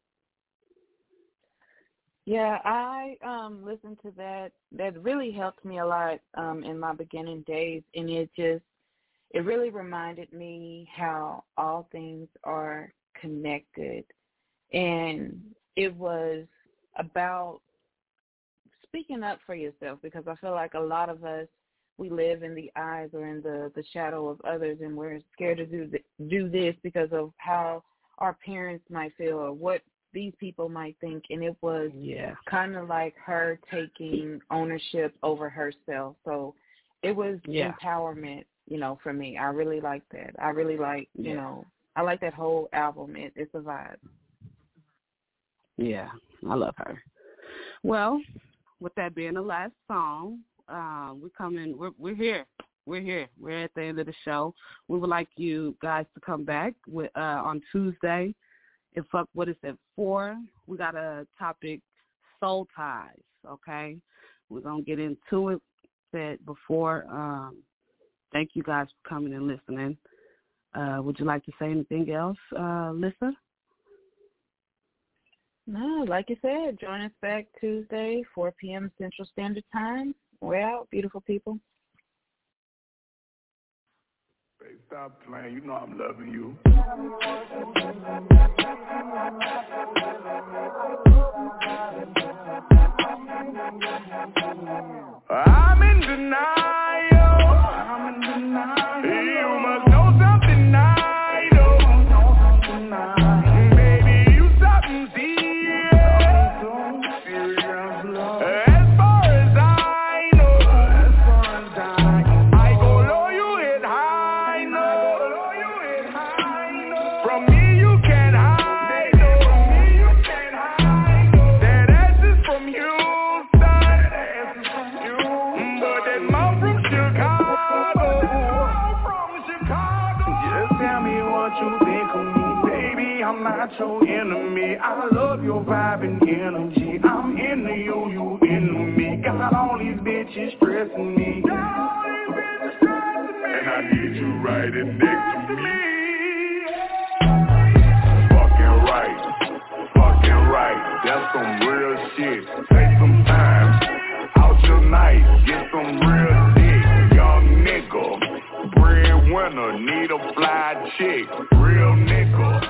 Yeah, I um listened to that. That really helped me a lot um in my beginning days, and it just it really reminded me how all things are connected. And it was about speaking up for yourself, because I feel like a lot of us, we live in the eyes or in the, the shadow of others, and we're scared to do th- do this because of how our parents might feel or what these people might think. And it was yeah. kind of like her taking ownership over herself. So it was yeah. empowerment, you know, for me. I really like that. I really like, you yeah. know, I like that whole album. It, it's a vibe. Yeah, I love her. Well, with that being the last song, uh, we're coming, we're, we're here. We're here. We're at the end of the show. We would like you guys to come back with uh, on Tuesday. If fuck what is at four, we got a topic, soul ties. Okay, we're gonna get into it. Said before. Um, thank you guys for coming and listening. Uh, would you like to say anything else, uh, Lisa? No, like you said, join us back Tuesday, four p.m. Central Standard Time. We're out, beautiful people. Baby. Stop playing, you know I'm loving you. I'm in denial. I'm in denial. You must know something I know. Baby, you something serious. As far as I know, as far as I know, I go low, you hit high, no. From me you can't hide, no. That ass is from Houston, but that mouth from Chicago. Just tell me what you think of me, baby. I'm not your enemy. I love your vibe and energy. I'm into you, you into me. Got all these bitches stressing me, and I need you right in next to me. Fucking right, fucking right. That's some real shit. Take some time out your night, get some real dick. Young nigga, breadwinner, need a fly chick. Real nigga,